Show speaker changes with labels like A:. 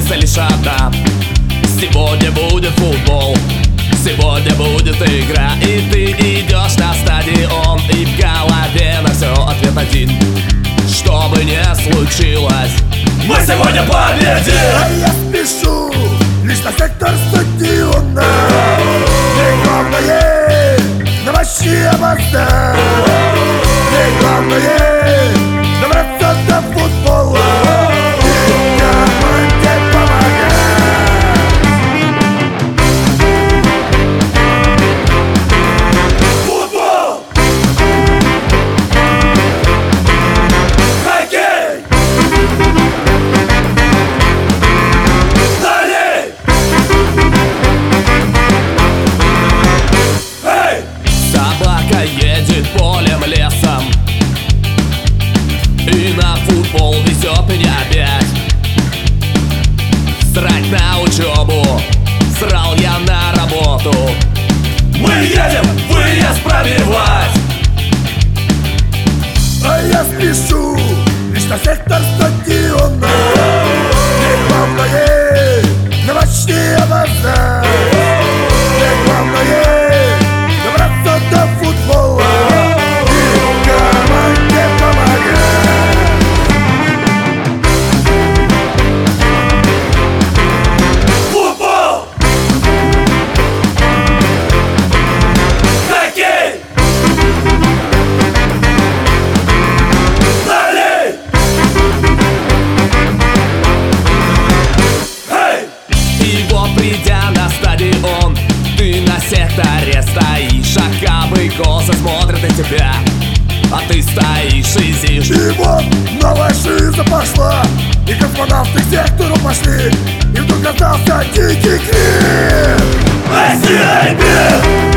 A: мысль лишь одна: сегодня будет футбол, сегодня будет игра. И ты идешь на стадион, и в голове на все ответ один: что бы ни случилось, мы сегодня победим!
B: А я спешу лишь на сектор стадиона, мне главное на матче опоздать, мне главное добраться до футбола и команде помогать. Футбол! Хоккей! Далее! Эй!
A: Собака едет полем, лесом, и на футбол везет меня опять. Срать на учебу, срал я на работу. Мы едем выезд пробивать.
B: А я спешу лишь на сектор стадиона, мне главное на матче опоздать, мне главное добраться до футбола и команде помогать.
A: Футбол! Хоккей! Далее! Эй! И вот, придя на стадион, ты на секторе стоишь, а кабы косо смотрят на тебя, а ты стоишь и зишь.
B: И вот новая жизнь пошла, и космонавты к сектору пошли, и вдруг раздался дикий крик:
A: Россия, мир!